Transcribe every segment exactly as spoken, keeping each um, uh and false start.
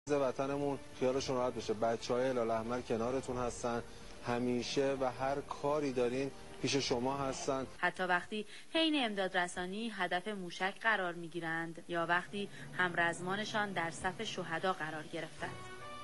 وطنمون خیالشون راحت بشه. بچهای هلال احمر کنارتون هستن همیشه و هر کاری دارین پیش شما هستن. حتی وقتی حین امداد رسانی هدف موشک قرار میگیرند یا وقتی همرزمانشان در صف شهدا قرار گرفتند.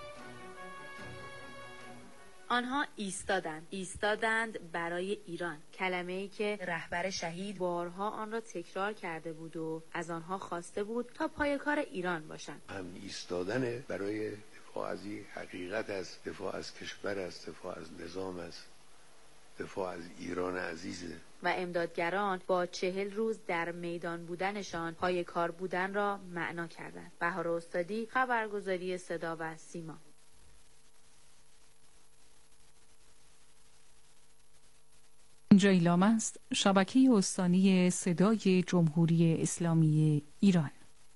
آنها ایستادند ایستادند برای ایران، کلمه‌ای که رهبر شهید بارها آن را تکرار کرده بود و از آنها خواسته بود تا پایه‌کار ایران باشند. هم ایستادن برای دفاع از حقیقت است، دفاع از کشور است، دفاع از نظام است، دفاع از ایران عزیزه. و امدادگران با چهل روز در میدان بودنشان پایه‌کار بودن را معنا کردند. بهار استادی، خبرگزاری صدا و سیما. اینجا ایلام است، شبکه استانی صدای جمهوری اسلامی ایران.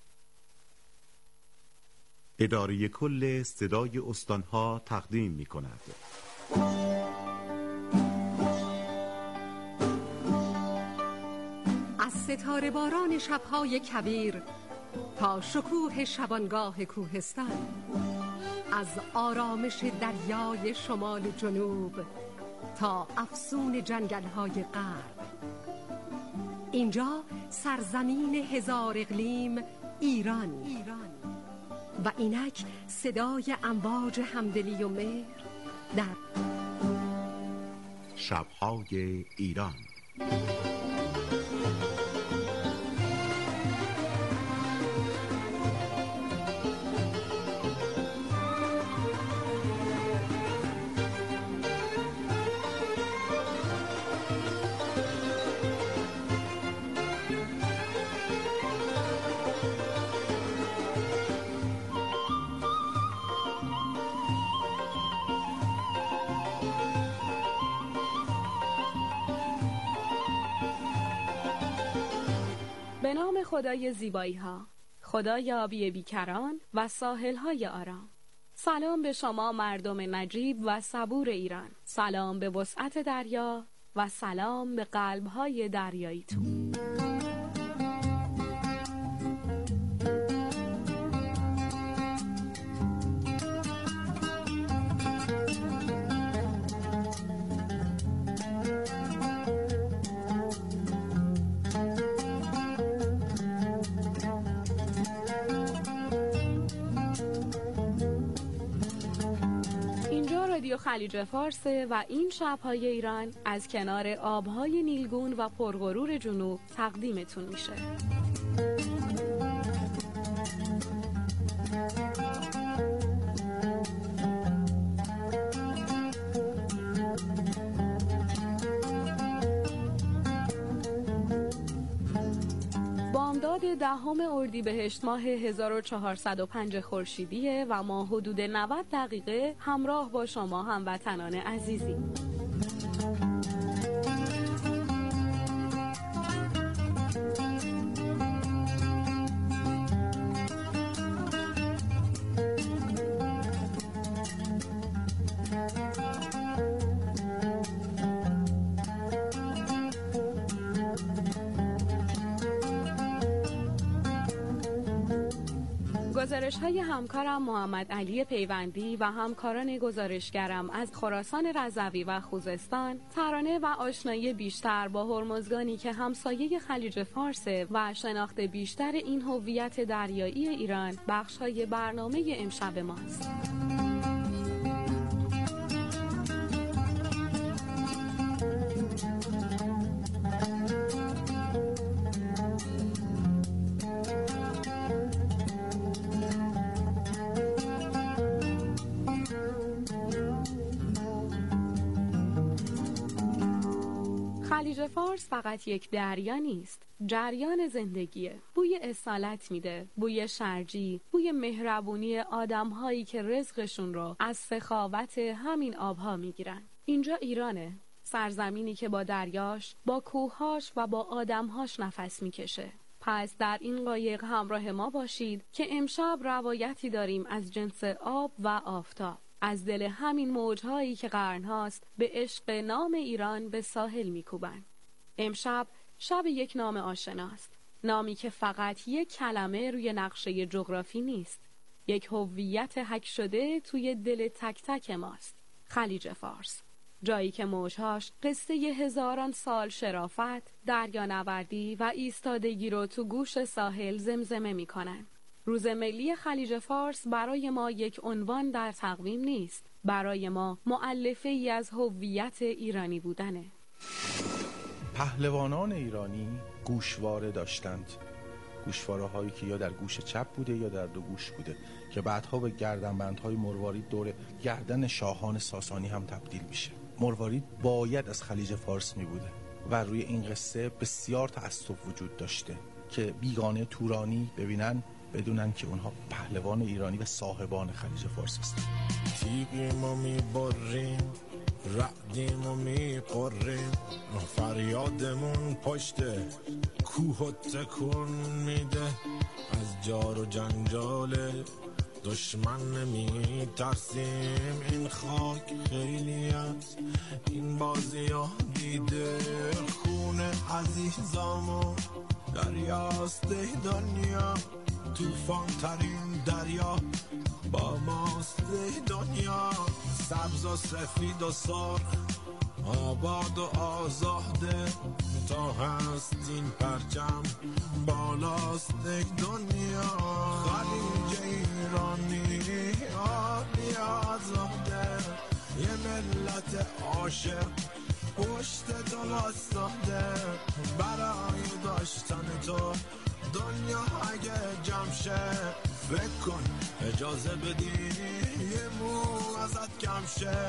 اداره کل صدای استانها تقدیم می کند. از ستاره باران شبهای کویر تا شکوه شبانگاه کوهستان، از آرامش دریای شمال و جنوب تا افسون جنگل‌های غرب، اینجا سرزمین هزار اقلیم ایران. ایران و اینک صدای امواج همدلی و مهر در شب‌های ایران. به نام خدای زیبایی ها، خدای آبی بیکران و ساحل های آرام. سلام به شما مردم نجیب و صبور ایران. سلام به وسعت دریا و سلام به قلب های دریاییتون. رادیو خلیج فارسه و این شب‌های ایران از کنار آب‌های نیلگون و پرغرور جنوب تقدیمتون میشه. بامداد دهم اردیبهشت ماه هزار و چهارصد و پنج خورشیدیه و ما حدود نود دقیقه همراه با شما هموطنان عزیزیم. گزارش های همکارم محمد علی پیوندی و همکاران گزارشگرم از خراسان رضوی و خوزستان ترانه و آشنایی بیشتر با هرمزگانی که همسایه خلیج فارس و شناخت بیشتر این هویت دریایی ایران بخش های برنامه امشب ماست. خلیج فارس فقط یک دریا نیست، جریان زندگیه. بوی اصالت میده، بوی شرجی، بوی مهربونی آدم‌هایی که رزقشون رو از سخاوت همین آبها میگیرن. اینجا ایرانه، سرزمینی که با دریاش، با کوه‌هاش و با آدم‌هاش نفس میکشه. پس در این قایق همراه ما باشید که امشب روایتی داریم از جنس آب و آفتاب. از دل همین موجهایی که قرنهاست به عشق نام ایران به ساحل میکوبن. امشب شب یک نام آشناست، نامی که فقط یک کلمه روی نقشه جغرافی نیست، یک هویت حک شده توی دل تک تک ماست. خلیج فارس، جایی که موجهاش قصه هزاران سال شرافت، دریانوردی و ایستادگی رو تو گوش ساحل زمزمه میکنن. روز ملی خلیج فارس برای ما یک عنوان در تقویم نیست، برای ما مؤلفه ای از هویت ایرانی بودنه. پهلوانان ایرانی گوشواره داشتند، گوشواره هایی که یا در گوش چپ بوده یا در دو گوش بوده که بعدها به گردنبندهای مروارید دور گردن شاهان ساسانی هم تبدیل میشه. مروارید باید از خلیج فارس می بوده و روی این قصه بسیار تعصب وجود داشته که بیگانه تورانی ببینن بدونن که اونها پهلوان ایرانی و صاحبان خلیج فارس هستند. تیغیمو می بریم، رعدیمو می قریم، فریادمون پشت کوه تکون میده. از جار و جنجال دشمن نمی ترسیم، این خاک خیلی از این بازی ها دیده. خون عزیزامو دریاست دنیا، توفان ترین دریا با ماست دنیا. سبز و سفید و سرخ، آباد و آزاده، تا هست این پرچم بالاست دنیا. خلیج ایرانی آبی آزاده، یه ملت عاشق پشت تو واسطاده. برای داشتن تو دنیا اگه جمع شه، فکر کن اجازه بدی یه مو ازت کم شه.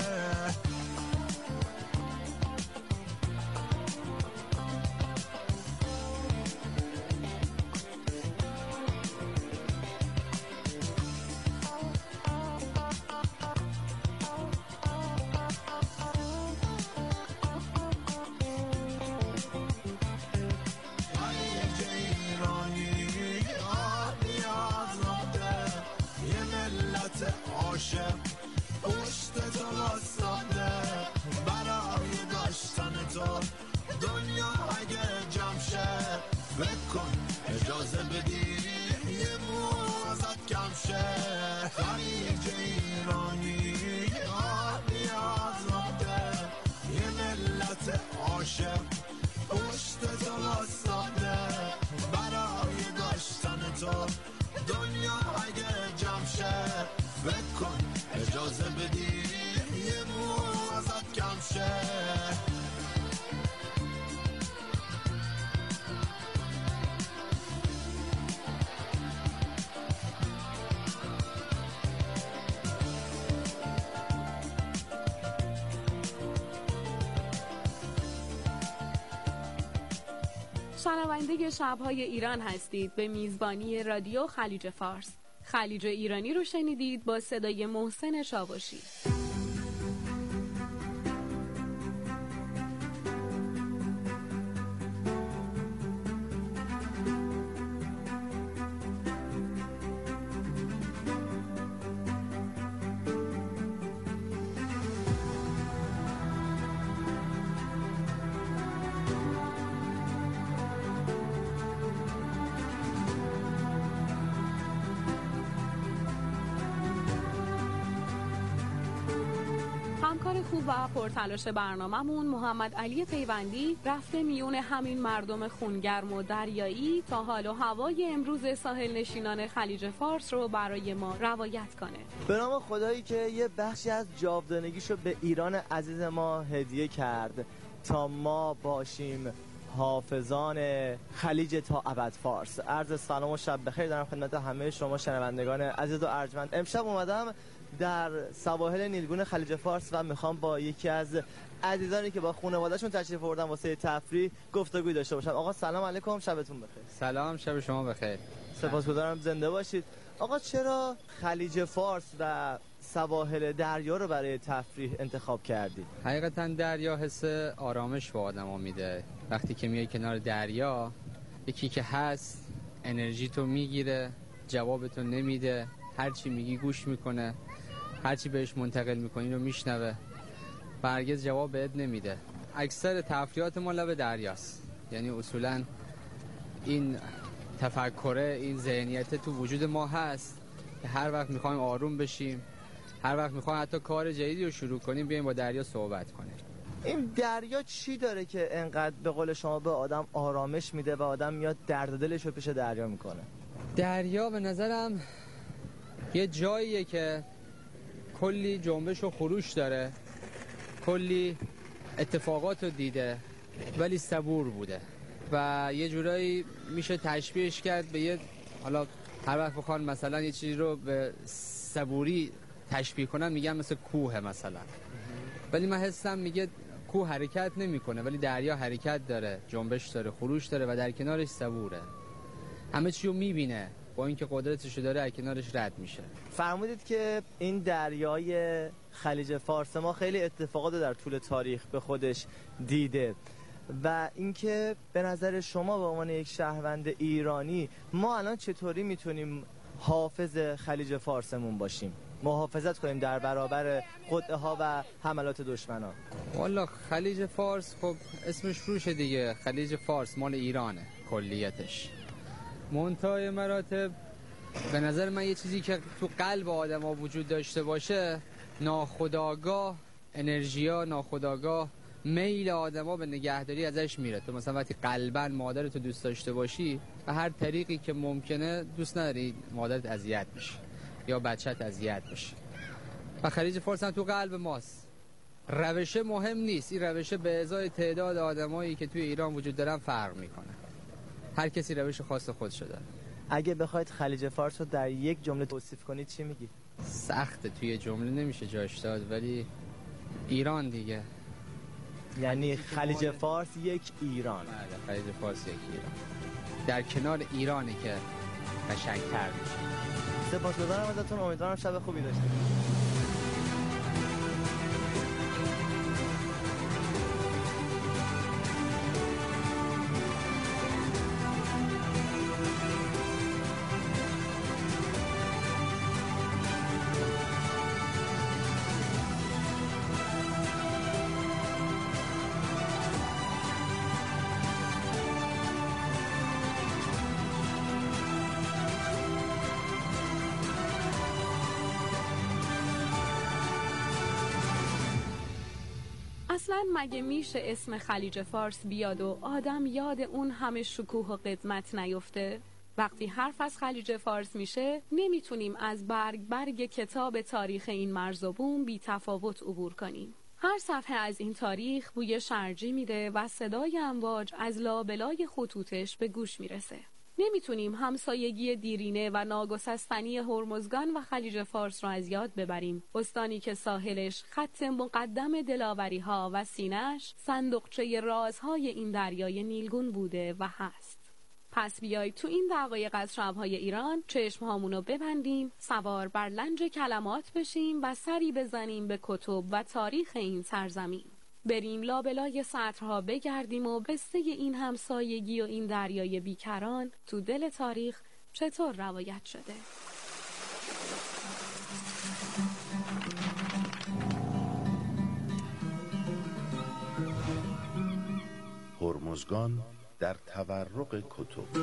پشت تو واسطاده، برای داشتن تو دنیا اگه جمع شه، فکر کن اجازه بدی یه مو ازت کم شه. خلیج ایرانی آبی آزاده، یه ملت عاشق پشت تو واسطاده، برای داشتن تو دنیا اگه جمع شه، فکر کن اجازه بدی یه مو ازت کم شه. شنونده شب‌های ایران هستید به میزبانی رادیو خلیج فارس. خلیج ایرانی رو شنیدید با صدای محسن شاوشی. همکار خوب و پرتلاش برنامه‌مون محمد علی پیوندی رفته میون همین مردم خونگرم و دریایی تا حال و هوای امروز ساحل نشینان خلیج فارس رو برای ما روایت کنه. به نام خدایی که یه بخشی از جاودانگیشو به ایران عزیز ما هدیه کرد تا ما باشیم حافظان خلیج تا ابد فارس. عرض سلام و شب بخیر دارم خدمت همه شما شنوندگان عزیز و ارجمند. امشب اومدم در سواحل نیلگون خلیج فارس و میخوام با یکی از عزیزانی که با خانواده‌شون تشریف آوردن واسه تفریح گفتگوی داشته باشم. آقا سلام علیکم، شبتون بخیر. سلام، شب شما بخیر. سپاسگزارم، زنده باشید. آقا چرا خلیج فارس و سواحل دریا رو برای تفریح انتخاب کردی؟ حقیقتا دریا حس آرامش به آدم‌ها میده. وقتی که میای کنار دریا، یکی که هست انرژی تو میگیره، جوابتو نمیده، هر چی میگی گوش میکنه، هر چی بهش منتقل میکنی رو میشنوه، هرگز جواب بهت نمیده. اکثر تفریحات ما لب دریاست، یعنی اصولا این تفکره، این ذهنیت تو وجود ما هست که هر وقت میخوایم آروم بشیم، هر وقت میخوایم حتی کار جدیدی رو شروع کنیم، بیایم با دریا صحبت کنیم. این دریا چی داره که انقدر به قول شما به آدم آرامش میده و آدم میاد درد دلش رو پیش دریا میکنه؟ دریا به نظرم یه جاییه که کلی جنبش و خروش داره، کلی اتفاقات رو دیده ولی صبور بوده و یه جورایی میشه تشبیهش کرد به یه، حالا هر وقت بخوان مثلا یه چیزی رو به صبوری تشبیه کنن میگن مثل کوه مثلا، ولی من حسم میگه کوه حرکت نمیکنه ولی دریا حرکت داره، جنبش داره، خروش داره و در کنارش صبوره، همه چی رو میبینه، با اینکه قدرتشو داره از کنارش رد میشه. فرمودید که این دریای خلیج فارس ما خیلی اتفاقات در طول تاریخ به خودش دیده و اینکه به نظر شما به عنوان یک شهروند ایرانی ما الان چطوری میتونیم حافظ خلیج فارسمون باشیم، محافظت کنیم در برابر خطه ها و حملات دشمنان؟ والا خلیج فارس خب اسمش روشه دیگه، خلیج فارس مال ایرانه کلیتش. منتهای مراتب به نظر من یه چیزی که تو قلب آدم ها وجود داشته باشه، ناخودآگاه انرژیا، ناخودآگاه میل آدم ها به نگهداری ازش میره. تو مثلا وقتی قلباً مادرتو دوست داشته باشی و هر طریقی که ممکنه دوست نداری مادرت اذیت بشه یا بچت اذیت بشه و خلیج فارس هم تو قلب ماست. روشه مهم نیست، این روشه به ازای تعداد آدمایی که توی ایران وجود دارن فرق میکنه، هر کسی روش خاص خودشو داره. اگه بخواید خلیج فارس رو در یک جمله توصیف کنید چی میگید؟ سخته، توی جمله نمیشه جاش داد، ولی ایران دیگه. یعنی خلیج فارس یک ایران. بله، خلیج فارس یک ایران، در کنار ایرانه که قشنگ‌تر میشه. سپاسگزارم ازتون، امیدوارم شب خوبی داشته باشید. اصلا مگه میشه اسم خلیج فارس بیاد و آدم یاد اون همه شکوه و قدمت نیفته؟ وقتی حرف از خلیج فارس میشه نمیتونیم از برگ برگ کتاب تاریخ این مرز و بوم بی تفاوت عبور کنیم. هر صفحه از این تاریخ بوی شرجی میده و صدای امواج از لابلای خطوطش به گوش میرسه. نمیتونیم همسایگی دیرینه و ناگسستنی هرمزگان و خلیج فارس را از یاد ببریم. استانی که ساحلش خط مقدم دلاوری ها و سینه‌اش صندوقچه رازهای این دریای نیلگون بوده و هست. پس بیایید تو این دقایق از شب‌های ایران چشم‌هامونو ببندیم، سوار بر لنج کلمات بشیم و سری بزنیم به کتب و تاریخ این سرزمین. بریم لابلای سطرها بگردیم و قصه این همسایگی و این دریای بیکران تو دل تاریخ چطور روایت شده. هرمزگان در تورق کتب.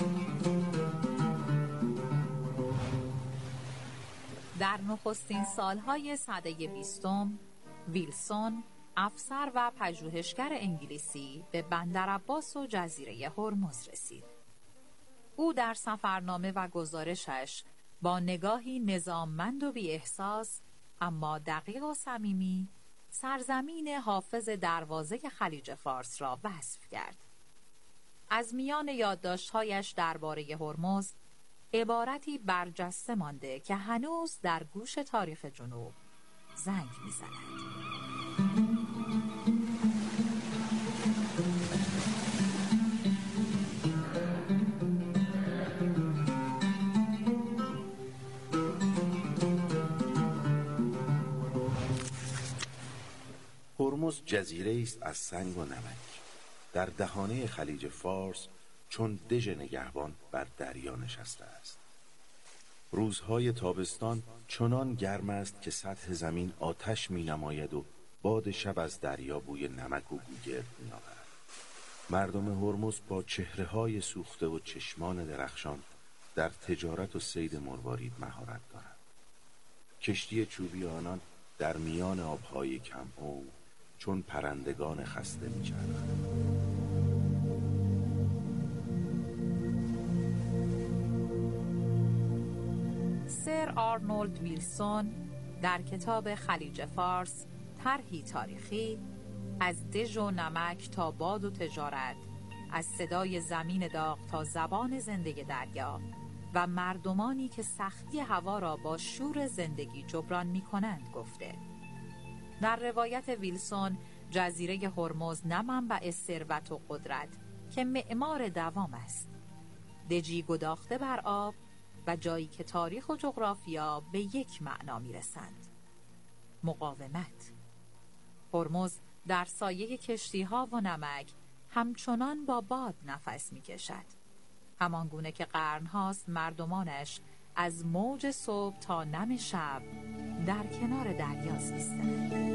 در نخستین سالهای سده بیستم ویلسون، افسر و پژوهشگر انگلیسی، به بندر عباس و جزیره هرمز رسید. او در سفرنامه و گزارشش با نگاهی نظاممند و بی احساس اما دقیق و صمیمی سرزمین حافظ دروازه خلیج فارس را وصف کرد. از میان یادداشت‌هایش درباره هرمز عبارتی برجسته مانده که هنوز در گوش تاریخ جنوب زنگ می‌زند. هرمز جزیره است از سنگ و نمک در دهانه خلیج فارس، چون دژ نگهبان بر دریا نشسته است. روزهای تابستان چنان گرم است که سطح زمین آتش می نماید و باد شب از دریا بوی نمک و گوگرد می آورد. مردم هرمز با چهره‌های سوخته و چشمان درخشان در تجارت و صید مروارید مهارت دارند. کشتی چوبی آنان در میان آبهای کم او چون پرندگان خسته می‌چرخد. سر آرنولد ویلسون در کتاب خلیج فارس طرحی تاریخی از دژ و نمک تا باد و تجارت، از صدای زمین داغ تا زبان زنده دریا و مردمانی که سختی هوا را با شور زندگی جبران می کنند گفته. در روایت ویلسون جزیره هرمز نه منبع ثروت و قدرت که معمار دوام است، دژی گداخته بر آب و جایی که تاریخ و جغرافیا به یک معنا می رسند: مقاومت. هرمز در سایه کشتی‌ها و نمک همچنان با باد نفس می کشد، همان گونه که قرن‌هاست مردمانش از موج صبح تا نم شب در کنار دریا زیستند.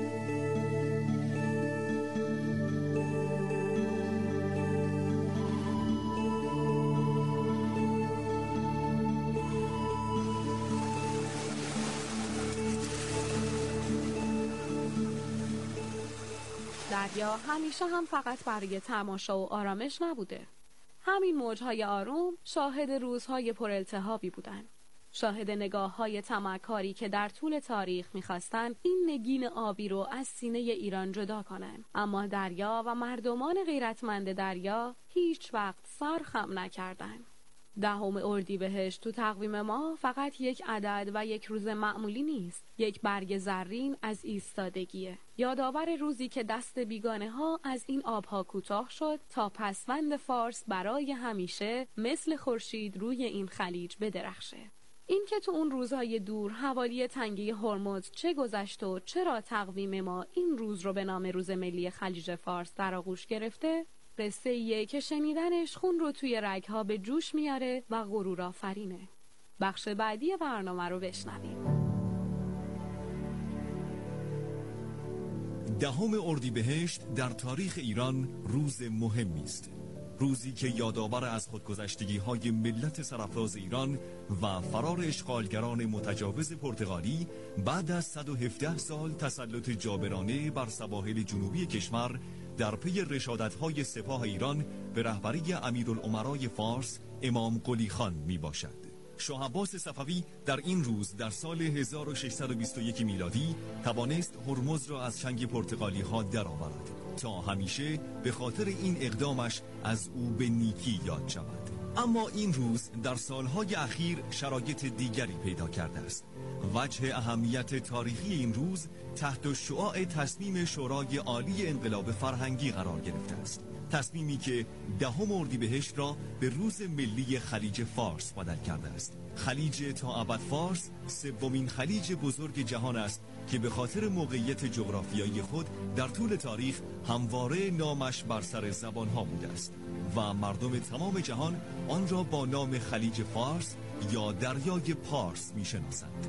دریا همیشه هم فقط برای تماشا و آرامش نبوده. همین موجهای آروم شاهد روزهای پرالتهابی بودن. شاهد نگاه‌های طمع‌کاری که در طول تاریخ می‌خواستن این نگین آبی رو از سینه ایران جدا کنن. اما دریا و مردمان غیرتمند دریا هیچ وقت سر خم نکردن. دهم اردیبهشت تو تقویم ما فقط یک عدد و یک روز معمولی نیست، یک برگ زرین از ایستادگیه، یادآور روزی که دست بیگانه ها از این آبها کوتاه شد تا پسوند فارس برای همیشه مثل خورشید روی این خلیج بدرخشه. این که تو اون روزهای دور حوالی تنگه هرمز چه گذشت و چرا تقویم ما این روز رو به نام روز ملی خلیج فارس در آغوش گرفته، قصه ایه که شنیدنش خون رو توی رگها به جوش میاره و غرور آفرینه. بخش بعدی برنامه رو بشنویم. دهم اردیبهشت در تاریخ ایران روز مهمی است. روزی که یادآور از خودگذشتگی های ملت سرافراز ایران و فرار اشغالگران متجاوز پرتغالی بعد از صد و هفده سال تسلط جابرانه بر سواحل جنوبی کشور در پی رشادت‌های سپاه ایران به رهبری امیرالامرای فارس امام قلی خان می باشد. شاه عباس صفوی در این روز در سال هزار و ششصد و بیست و یک میلادی توانست هرمز را از چنگ پرتغالی ها درآورد تا همیشه به خاطر این اقدامش از او به نیکی یاد شود. اما این روز در سالهای اخیر شرایط دیگری پیدا کرده است. وجه اهمیت تاریخی این روز تحت شعاع تصمیم شورای عالی انقلاب فرهنگی قرار گرفته است. تصمیمی که دهم اردیبهشت را به روز ملی خلیج فارس بدل کرده است. خلیج تا ابد فارس سومین خلیج بزرگ جهان است که به خاطر موقعیت جغرافیایی خود در طول تاریخ همواره نامش بر سر زبانها بوده است و مردم تمام جهان آن را با نام خلیج فارس یا دریای پارس می‌شناسند.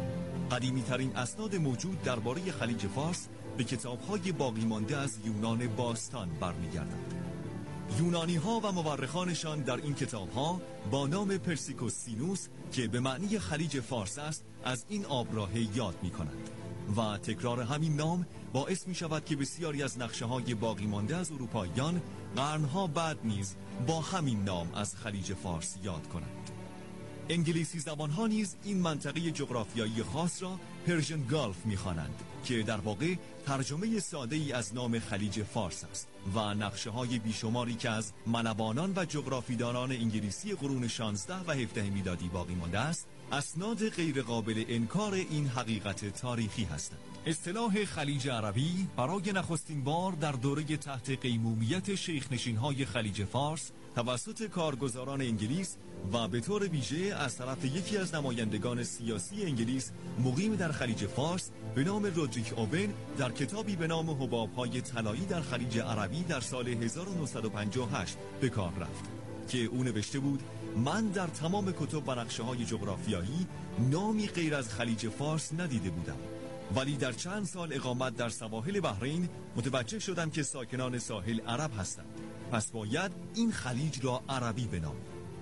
قدیمی ترین اسناد موجود درباره خلیج فارس به کتاب‌های باقی مانده از یونان باستان برمیگردند. یونانی ها و مورخانشان در این کتاب‌ها با نام پرسیکوس سینوس که به معنی خلیج فارس است از این آبراهه یاد می‌کنند و تکرار همین نام باعث می‌شود که بسیاری از نقشه‌های باقی مانده از اروپاییان قرن‌ها بعد نیز با همین نام از خلیج فارس یاد کنند. انگلیسی زبان‌ها نیز این منطقه جغرافیایی خاص را پرژن گالف می‌خوانند که در واقع ترجمه ساده‌ای از نام خلیج فارس است و نقشه‌های بیشماری که از منوانان و جغرافیدانان انگلیسی قرون شانزده و هفده میلادی باقی مانده است، اسناد غیر قابل انکار این حقیقت تاریخی هستند. اصطلاح خلیج عربی برای نخستین بار در دوره تحت قیمومیت شیخ‌نشین‌های خلیج فارس توسط کارگزاران انگلیس و به طور ویژه از طرف یکی از نمایندگان سیاسی انگلیس مقیم در خلیج فارس به نام رودریک اوون در کتابی به نام حباب‌های طلایی در خلیج عربی در سال هزار و نهصد و پنجاه و هشت به کار رفت که او نوشته بود: من در تمام کتب و نقشه‌های جغرافیایی نامی غیر از خلیج فارس ندیده بودم، ولی در چند سال اقامت در سواحل بحرین متوجه شدم که ساکنان ساحل عرب هستند، پس باید این خلیج را عربی بنامیم.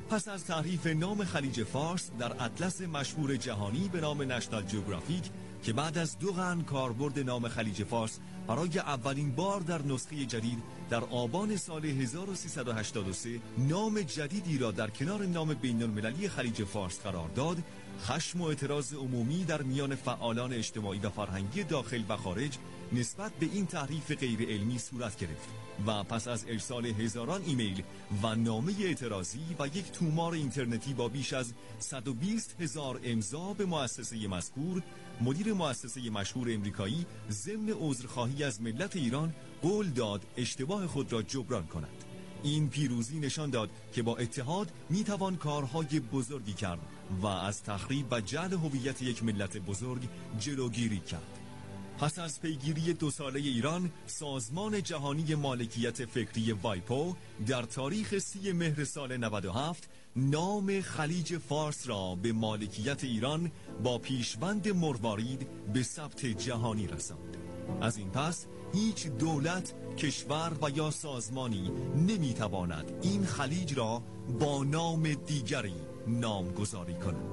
پس از تحریف نام خلیج فارس در اطلس مشهور جهانی به نام نشنال جیوگرافیک که بعد از دو قرن کاربرد نام خلیج فارس برای اولین بار در نسخه جدید در آبان سال هزار و سیصد و هشتاد و سه نام جدیدی را در کنار نام بین المللی خلیج فارس قرار داد، خشم و اعتراض عمومی در میان فعالان اجتماعی و فرهنگی داخل و خارج نسبت به این تحریف غیر علمی صورت گرفت و پس از ارسال هزاران ایمیل و نامه اعتراضی و یک تومار اینترنتی با بیش از صد و بیست هزار امضا به مؤسسه مذکور، مدیر مؤسسه مشهور امریکایی ضمن عذرخواهی از ملت ایران قول داد اشتباه خود را جبران کند. این پیروزی نشان داد که با اتحاد میتوان کارهای بزرگی کرد و از تخریب و جعل هویت یک ملت بزرگ جلوگیری کرد. پس از پیگیری دو ساله ایران، سازمان جهانی مالکیت فکری وایپو در تاریخ سی مهر سال نود و هفت نام خلیج فارس را به مالکیت ایران با پیشوند مروارید به ثبت جهانی رساند. از این پس هیچ دولت، کشور و یا سازمانی نمیتواند این خلیج را با نام دیگری نامگذاری کند.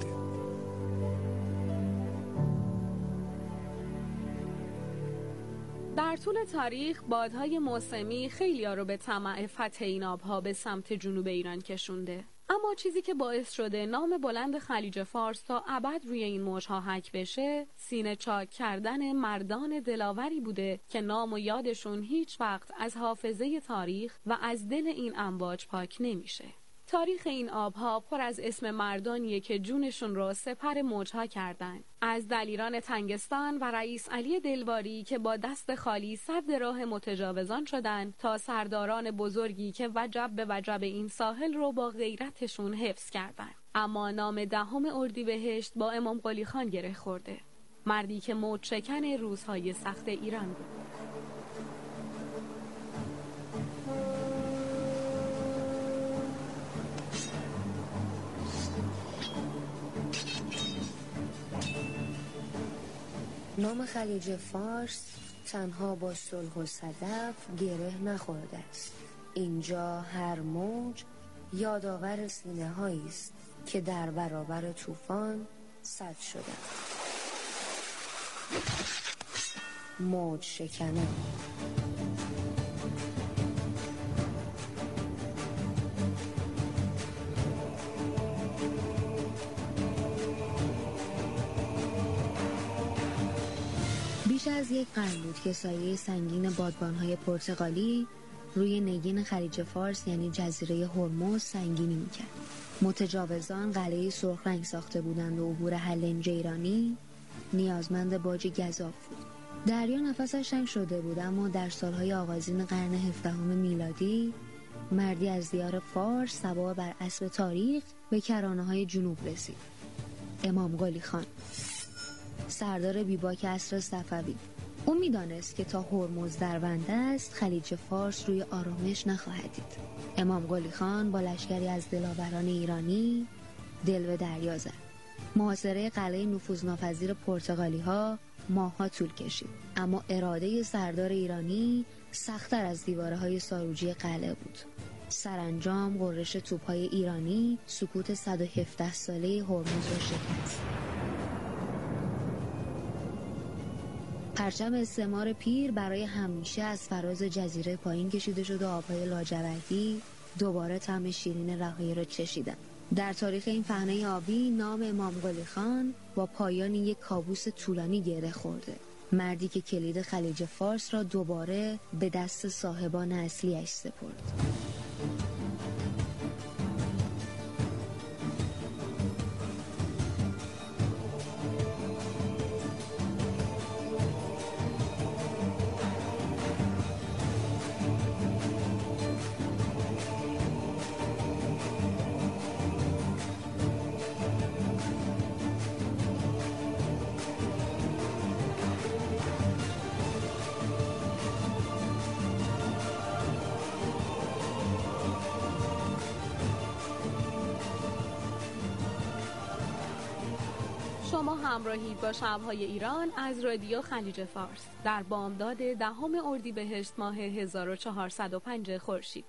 در طول تاریخ بادهای موسمی خیلی‌ها رو به طمع فتح این آبها به سمت جنوب ایران کشونده. اما چیزی که باعث شده نام بلند خلیج فارس تا ابد روی این موجها حک بشه، سینه چاک کردن مردان دلاوری بوده که نام و یادشون هیچ وقت از حافظه تاریخ و از دل این امواج پاک نمیشه. تاریخ این آبها پر از اسم مردانیه که جونشون رو سپر موجها کردن. از دلیران تنگستان و رئیس علی دلواری که با دست خالی سد راه متجاوزان شدن تا سرداران بزرگی که وجب به وجب این ساحل رو با غیرتشون حفظ کردن. اما نام دهم اردیبهشت با امام قلی خان گره خورده. مردی که موج شکن روزهای سخت ایران بود. نام خلیج فارس تنها با صلح و صدف گره نخورده است. اینجا هر موج یادآور سینه هایی است که در برابر طوفان سد شدند. موج شکنه. بیش از یک قرن بود که سایه سنگین بادبان‌های پرتغالی روی نگین خلیج فارس یعنی جزیره هرمز سنگینی میکرد. متجاوزان قلعه سرخ رنگ ساخته بودند و عبور هلنج ایرانی نیازمند باج گزاف بود. دریا نفسش تنگ شده بود، اما در سالهای آغازین قرن هفدهم میلادی مردی از دیار فارس سوار بر اسب تاریخ به کرانه‌های جنوب رسید. امام قلی خان، سردار بیباک عصر صفوی. او میدانست که تا هرمز درونده است خلیج فارس روی آرامش نخواهد دید. امام قلی خان با لشکری از دلاوران ایرانی دل به دریا زد. محاصره قلعه نفوذناپذیر پرتغالی ها ماه‌ها طول کشید، اما اراده سردار ایرانی سخت‌تر از دیواره های ساروجی قلعه بود. سرانجام غرش توپ‌های ایرانی سکوت صد و هفده ساله هرمز را شکست. پرچم استعمار پیر برای همیشه از فراز جزیره پایین کشیده شد و آبهای لاجوردی دوباره طعم شیرین رهایی را چشیدند. در تاریخ این پهنه آبی نام امام قلی خان با پایان یک کابوس طولانی گره خورده. مردی که کلید خلیج فارس را دوباره به دست صاحبان اصلیش سپرد. شما همراهید با شب‌های ایران از رادیو خلیج فارس در بامداد دهم اردیبهشت ماه هزار و چهارصد و پنج خورشیدی.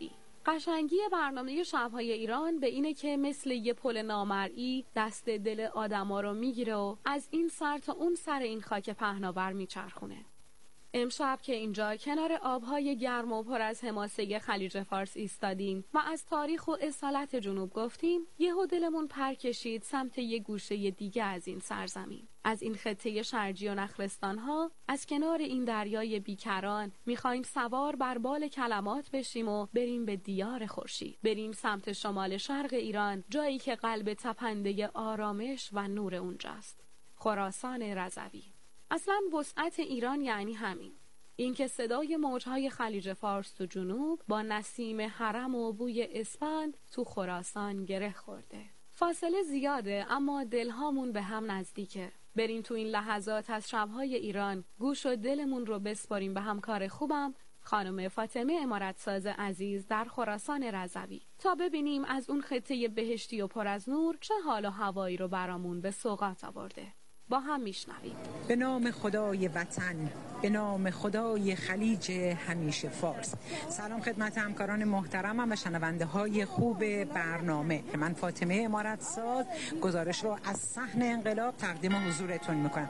قشنگی برنامه شب‌های ایران به اینه که مثل یه پل نامرئی دست دل آدما رو میگیره و از این سر تا اون سر این خاک پهناور میچرخونه. امشب که اینجا کنار آبهای گرم و پر از حماسه خلیج فارس ایستادیم و از تاریخ و اصالت جنوب گفتیم، یهو دلمون پر کشید سمت یه گوشه دیگه از این سرزمین، از این خطه شرجی و نخلستان‌ها، از کنار این دریای بیکران میخوایم سوار بر بال کلمات بشیم و بریم به دیار خورشید، بریم سمت شمال شرق ایران، جایی که قلب تپنده آرامش و نور اونجاست، خراسان رضوی. اصلا وسعت ایران یعنی همین، اینکه صدای موجهای خلیج فارس تو جنوب با نسیم حرم و بوی اسپند تو خراسان گره خورده. فاصله زیاده اما دلهامون به هم نزدیکه. بریم تو این لحظات از شبهای ایران گوش و دلمون رو بسپاریم به همکار خوبم خانم فاطمه امارتساز عزیز در خراسان رضوی تا ببینیم از اون خطه بهشتی و پر از نور چه حال و هوایی رو برامون به سوغات آورده. با هم میشنویم. به نام خدای وطن، به نام خدای خلیج همیشه فارس. سلام خدمت همکاران محترمم و شنونده های خوب برنامه. من فاطمه امارتساز گزارش رو از صحن انقلاب تقدیم حضورتون میکنم.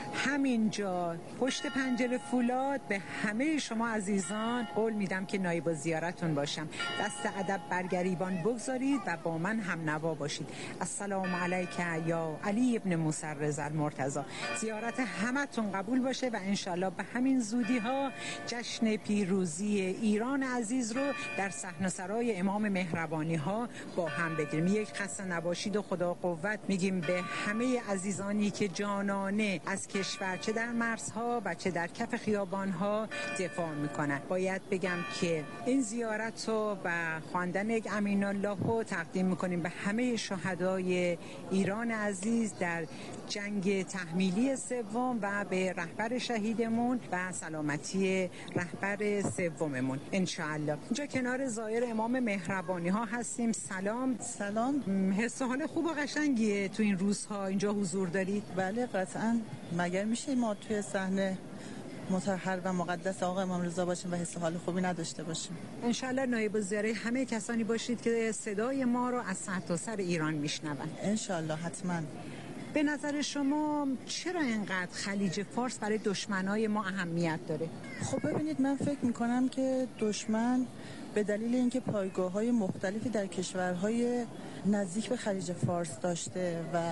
همینجا پشت پنجره فولاد به همه شما عزیزان قول میدم که نایب الزیارتون باشم. دست ادب بر گریبان بگذارید و با من هم نوا باشید. السلام علیک یا علی ابن موسی رضا المرتضی. زیارت همتون قبول باشه و انشالله به همین زودی ها جشن پیروزی ایران عزیز رو در صحن سرای امام مهربانی ها با هم بگیریم. یک خسته نباشید و خدا قوت میگیم به همه عزیزانی که جانانه از کشور چه در مرزها و چه در کف خیابانها دفاع میکنن. باید بگم که این زیارت رو و خواندن یک امین الله رو تقدیم میکنیم به همه شهدای ایران عزیز در جنگ تحمیلی سوم و به رهبر شهیدمون و سلامتی رهبر سوممون انشاءالله. اینجا کنار زائر امام مهربانی ها هستیم. سلام. سلام. حس و حال خوب و قشنگیه تو این روزها اینجا حضور دارید؟ بله قطعاً. مگر میشه ما توی صحنه مطهر و مقدس آقا امام رضا باشیم و حس حال خوبی نداشته باشیم؟ انشالله نایب الزیاره همه کسانی باشید که صدای ما رو از سرتاسر ایران میشنون. انشالله حتما. به نظر شما چرا اینقدر خلیج فارس برای دشمنای ما اهمیت داره؟ خب ببینید، من فکر میکنم که دشمن به دلیل اینکه پایگاه‌های مختلفی در کشورهای نزدیک به خلیج فارس داشته و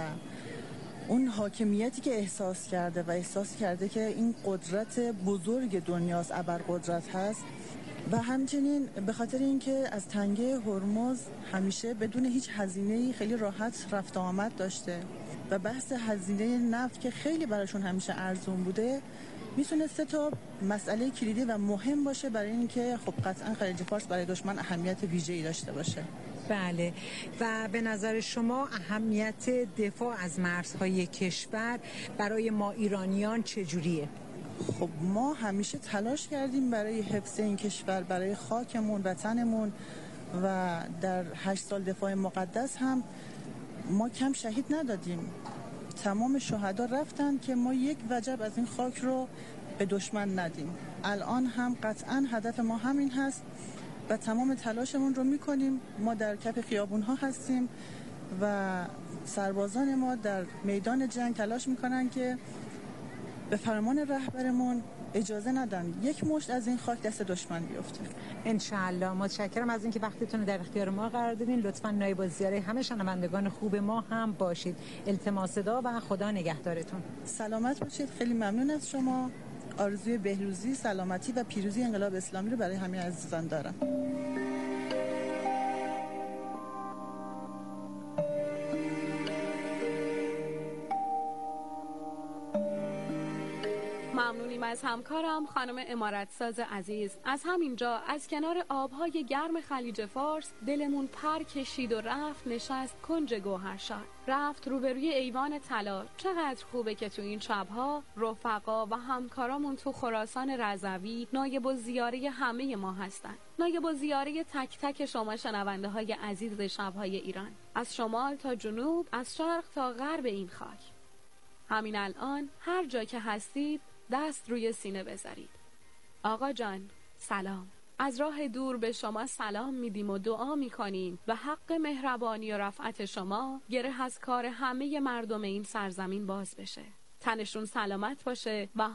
اون حاکمیتی که احساس کرده و احساس کرده که این قدرت بزرگ دنیاست، ابرقدرت هست و همچنین به خاطر اینکه از تنگه هرمز همیشه بدون هیچ هزینه‌ای خیلی راحت رفت و آمد داشته و بحث هزینه نفت که خیلی براشون همیشه ارزون بوده میتونه سه تا مسئله کلیدی و مهم باشه برای اینکه خب قطعا خلیج فارس برای دشمن اهمیت ویژه‌ای داشته باشه. بله. و به نظر شما اهمیت دفاع از مرزهای کشور برای ما ایرانیان چجوریه؟ خب ما همیشه تلاش کردیم برای حفظ این کشور، برای خاکمون، وطنمون و در هشت سال دفاع مقدس هم ما کم شهید ندادیم. تمام شهدا رفتن که ما یک وجب از این خاک رو به دشمن ندیم. الان هم قطعا هدف ما همین هست و تمام تلاشمون رو میکنیم. ما در کف خیابون ها هستیم و سربازان ما در میدان جنگ تلاش میکنن که به فرمان رهبرمون اجازه ندن یک مشت از این خاک دست دشمن بیفته. انشالله. متشکرم از اینکه وقتتون رو در اختیار ما قرار دادین. لطفاً نایب الزیاره همه شنوندگان خوب ما هم باشید. التماس دعا و خدا نگهدارتون. سلامت باشید. خیلی ممنون از شما. آرزوی بهروزی، سلامتی و پیروزی انقلاب اسلامی رو برای همه عزیزان دارم. ممنونیم از همکارم خانم امارتساز عزیز. از همینجا از کنار آبهای گرم خلیج فارس دلمون پر کشید و رفت نشست کنج گوهرشاد، رفت روبروی ایوان طلا. چقدر خوبه که تو این شبها رفقا و همکارامون تو خراسان رضوی نایب الزیاره همه ما هستن، نایب الزیاره تک تک شما شنونده های عزیز شبهای ایران، از شمال تا جنوب، از شرق تا غرب این خاک. همین الان هر جا که هستید دست روی سینه بذارید. آقا جان سلام. از راه دور به شما سلام میدیم و دعا میکنیم و حق مهربانی و رفعت شما گره از کار همه مردم این سرزمین باز بشه. تنشون سلامت باشه و